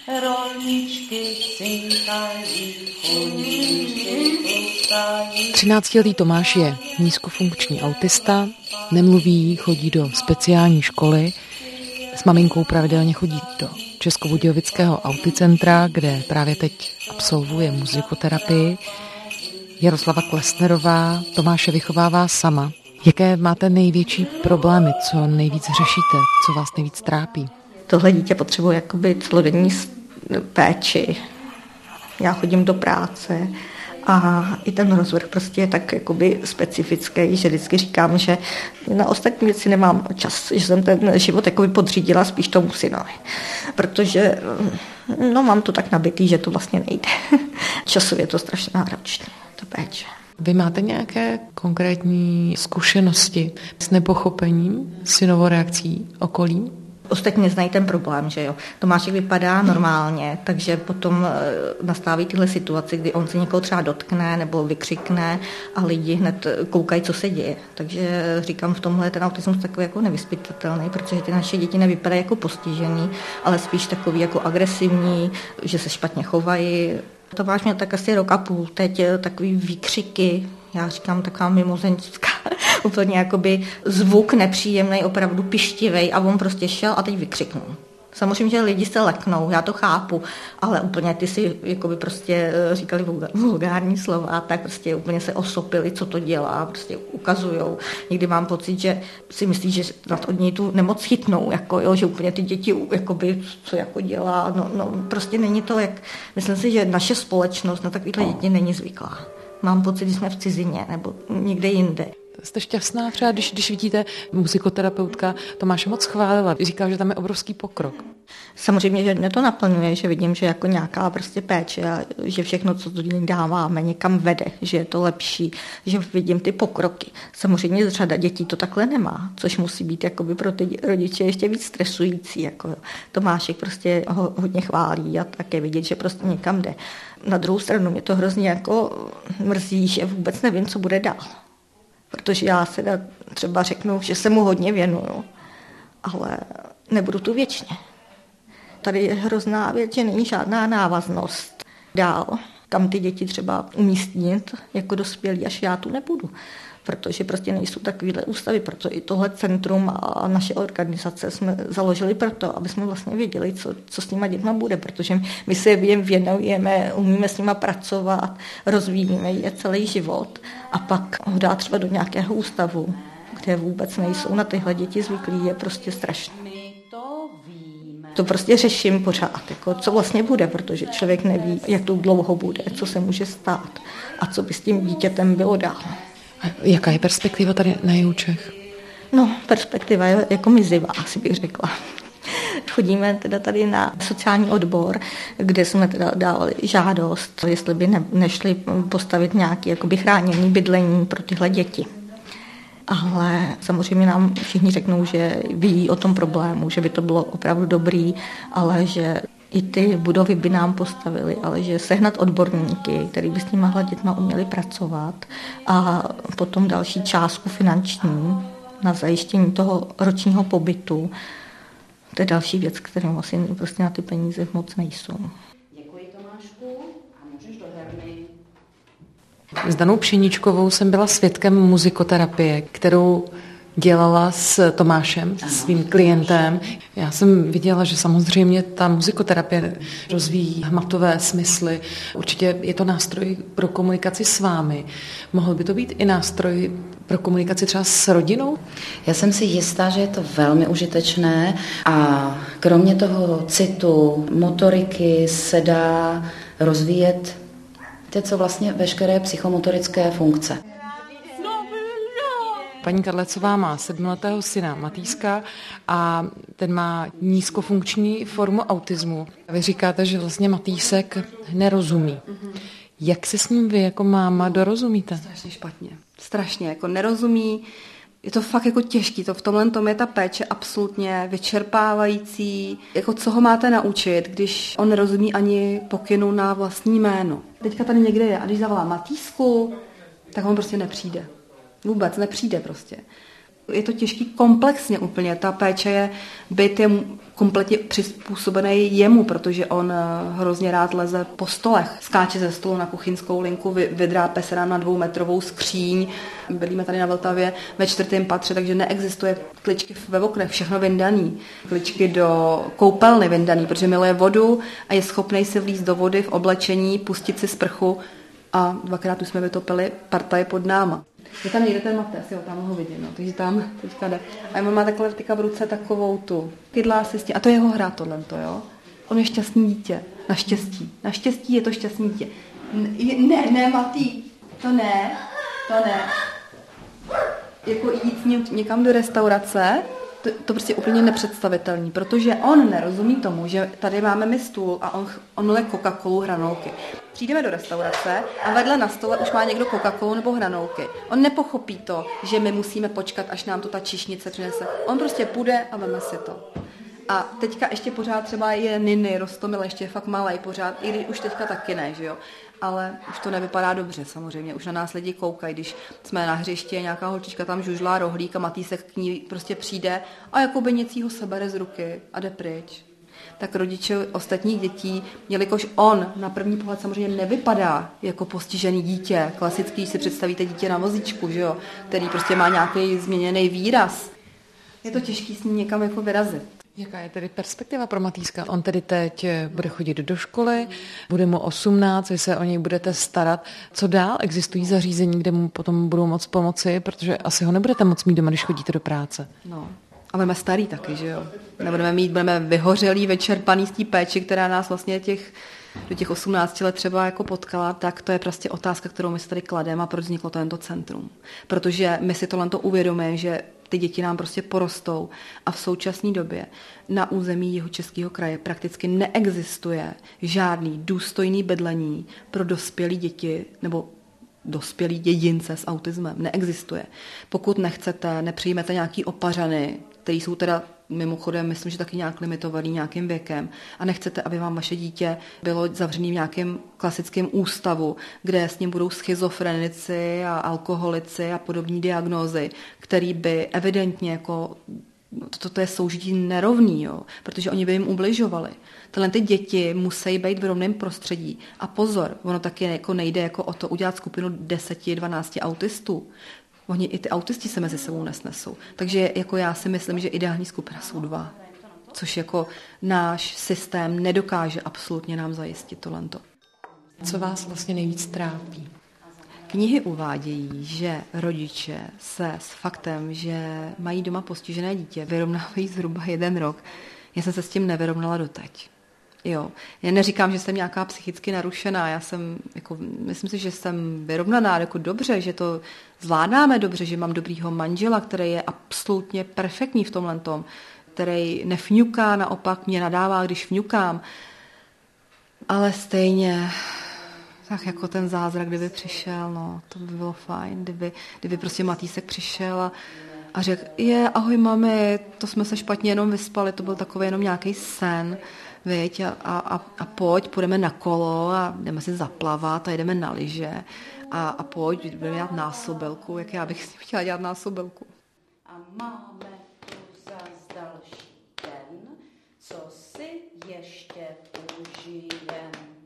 rolničky cinkají, chudíčky koukají. 13letý Tomáš je nízkofunkční autista, nemluví, chodí do speciální školy. S maminkou pravidelně chodí do Českobudějovického auticentra, kde právě teď absolvuje muzikoterapii. Jaroslava Klesnerová Tomáše vychovává sama. Jaké máte největší problémy, co nejvíc řešíte, co vás nejvíc trápí? Tohle dítě potřebuje jakoby celodenní péči. Já chodím do práce a i ten rozvrh prostě je tak jakoby specifický, že vždycky říkám, že na ostatní věci nemám čas, že jsem ten život jakoby podřídila spíš tomu synovi. Protože mám to tak nabitý, že to vlastně nejde. Časově je to strašně náročné, to péče. Vy máte nějaké konkrétní zkušenosti s nepochopením, synovou reakcí okolí? Ostatní neznají ten problém, že jo. Tomášek vypadá normálně, takže potom nastávají tyhle situace, kdy on se někoho třeba dotkne nebo vykřikne a lidi hned koukají, co se děje. Takže říkám, v tomhle je ten autismus takový jako nevyzpytatelný, protože ty naše děti nevypadají jako postižený, ale spíš takový jako agresivní, že se špatně chovají. Tomáš měl tak asi rok a půl, teď takový výkřiky, já říkám taková mimozemská, úplně jakoby zvuk nepříjemný, opravdu pištivej a on prostě šel a teď vykřiknul. Samozřejmě, že lidi se leknou, já to chápu, ale úplně ty si jakoby prostě říkali vulgární slova, tak prostě úplně se osopili, co to dělá, prostě ukazujou. Někdy mám pocit, že si myslí, že nad od něj tu nemoc chytnou, jako, jo, že úplně ty děti jakoby, co jako dělá, prostě není to, jak, myslím si, že naše společnost na takovýhle děti není zvyklá. Mám pocit, že jsme v cizině nebo někde jinde. Jste šťastná třeba, když vidíte muzikoterapeutka Tomáše moc chválila. Říká, že tam je obrovský pokrok. Samozřejmě, že mě to naplňuje, že vidím, že jako nějaká prostě péče a že všechno, co tu dáváme, někam vede, že je to lepší, že vidím ty pokroky. Samozřejmě řada dětí to takhle nemá, což musí být jakoby pro ty rodiče ještě víc stresující. Jako Tomášek prostě ho hodně chválí a také vidět, že prostě někam jde. Na druhou stranu mě to hrozně jako mrzí, že vůbec nevím, co bude dál. Protože já se třeba řeknu, že se mu hodně věnuju, ale nebudu tu věčně. Tady je hrozná věc, že není žádná návaznost dál, kam ty děti třeba umístnit jako dospělí, až já tu nebudu. Protože prostě nejsou takovýhle ústavy, proto i tohle centrum a naše organizace jsme založili proto, aby jsme vlastně věděli, co s těma dětma bude, protože my se jim věnujeme, umíme s nima pracovat, rozvíjíme je celý život a pak ho dát třeba do nějakého ústavu, kde vůbec nejsou na tyhle děti zvyklí, je prostě strašné. To prostě řeším pořád, jako co vlastně bude, protože člověk neví, jak to dlouho bude, co se může stát a co by s tím dítětem bylo dál. A jaká je perspektiva tady na Jihučech? No, perspektiva je jako mizivá, asi bych řekla. Chodíme teda tady na sociální odbor, kde jsme teda dávali žádost, jestli by nešli postavit nějaké jakoby chráněné bydlení pro tyhle děti. Ale samozřejmě nám všichni řeknou, že ví o tom problému, že by to bylo opravdu dobrý, ale že i ty budovy by nám postavili, ale že sehnat odborníky, který by s těma dětma uměli pracovat a potom další částku finanční na zajištění toho ročního pobytu, to je další věc, kterou asi prostě na ty peníze moc nejsou. Děkuji, Tomášku, a můžeš do herny. S Danou Pšeničkovou jsem byla svědkem muzikoterapie, kterou dělala s Tomášem, svým klientem. Já jsem viděla, že samozřejmě ta muzikoterapie rozvíjí hmatové smysly. Určitě je to nástroj pro komunikaci s vámi. Mohl by to být i nástroj pro komunikaci třeba s rodinou? Já jsem si jistá, že je to velmi užitečné a kromě toho citu, motoriky se dá rozvíjet co vlastně veškeré psychomotorické funkce. Paní Kadlecová má 7letého syna Matýska a ten má nízkofunkční formu autismu. Vy říkáte, že vlastně Matýsek nerozumí. Jak se s ním vy jako máma dorozumíte? Strašně špatně. Strašně, jako nerozumí. Je to fakt jako těžký, to v tomhle tom je ta péče absolutně vyčerpávající. Jako co ho máte naučit, když on nerozumí ani pokynu na vlastní jméno. Teďka tady někde je a když zavolá Matýsku, tak on prostě nepřijde. Vůbec nepřijde prostě. Je to těžký komplexně úplně. Ta péče je, byt je kompletně přizpůsobený jemu, protože on hrozně rád leze po stolech. Skáče ze stolu na kuchyňskou linku, vydrápe se nám na 2metrovou skříň. Bydlíme tady na Vltavě ve 4. patře, takže neexistuje kličky ve oknech, všechno vyndaný. Kličky do koupelny vyndaný, protože miluje vodu a je schopný si vlízt do vody v oblečení, pustit si sprchu a 2krát už jsme vytopili partaj pod náma. Je tam někde ten Matej, jo, tam ho vidím, no, takže tam teďka jde. A on má takhle teďka v ruce takovou tu kydlá si s tím, a to je jeho hra tohleto, jo. On je šťastný dítě, naštěstí. Naštěstí je to šťastný dítě. Ne, Matý, to ne. Jako jít s ním někam do restaurace, to prostě úplně nepředstavitelný, protože on nerozumí tomu, že tady máme my stůl a on miluje Coca-Colu, hranolky. Přijdeme do restaurace a vedle na stole už má někdo Coca-Colu nebo hranolky. On nepochopí to, že my musíme počkat, až nám to ta číšnice přinese. On prostě půjde a veme si to. A teďka ještě pořád třeba je Niny, Rostomil ještě je fakt malej pořád, i když už teďka taky ne, že jo. Ale už to nevypadá dobře samozřejmě, už na nás lidi koukají, když jsme na hřišti, nějaká holčička tam žužlá rohlík a Matýsek k ní prostě přijde a jakoby nic jího sebere z ruky a jde pryč. Tak rodiče ostatních dětí, jelikož on na první pohled samozřejmě nevypadá jako postižený dítě, klasický, si představíte dítě na vozíčku, že jo, který prostě má nějaký změněný výraz. Je to těžký s ním někam jako vyrazit. Jaká je tedy perspektiva pro Matýska? On tedy teď bude chodit do školy, bude mu 18, vy se o něj budete starat. Co dál? Existují zařízení, kde mu potom budou moct pomoci, protože asi ho nebudete moc mít doma, když chodíte do práce. No, a budeme starý taky, že jo? Budeme vyhořelí, vyčerpaný z té péči, která nás vlastně do těch 18 let třeba jako potkala, tak to je prostě otázka, kterou my si tady klademe a proč vzniklo tento centrum. Protože my si tohle uvědomujeme, že ty děti nám prostě porostou a v současné době na území Jihočeského kraje prakticky neexistuje žádný důstojný bydlení pro dospělé děti nebo dospělý jedince s autismem. Neexistuje. Pokud nechcete, nepřijmete nějaký opařany, který jsou teda mimochodem, myslím, že taky nějak limitovaný nějakým věkem a nechcete, aby vám vaše dítě bylo zavřený v nějakém klasickém ústavu, kde s ním budou schizofrenici a alkoholici a podobné diagnózy, který by evidentně jako toto je soužití nerovný, jo, protože oni by jim ubližovali. Tyhle ty děti musí být v rovném prostředí. A pozor, ono taky jako nejde jako o to udělat skupinu 10-12 autistů. Oni i ty autisti se mezi sebou nesnesou. Takže jako já si myslím, že ideální skupina jsou 2. Což jako náš systém nedokáže absolutně nám zajistit tohleto. Co vás vlastně nejvíc trápí? Knihy uvádějí, že rodiče se s faktem, že mají doma postižené dítě, vyrovnávají zhruba 1 rok. Já jsem se s tím nevyrovnala doteď. Jo. Já neříkám, že jsem nějaká psychicky narušená, myslím si, že jsem vyrovnaná jako dobře, že to zvládáme dobře, že mám dobrýho manžela, který je absolutně perfektní v tomhletom, který nefňuká, naopak mě nadává, když fňukám, ale stejně tak jako ten zázrak, kdyby přišel, no, to by bylo fajn, kdyby prostě Matýsek přišel a řekl, ahoj mami, to jsme se špatně jenom vyspali, to byl takový jenom nějaký sen, viď, a půjdeme na kolo a jdeme si zaplavat a jdeme na lyže a budeme dělat násobelku, jak já bych s ním chtěla dělat násobelku. A máme tu zas další den, co si ještě užijem.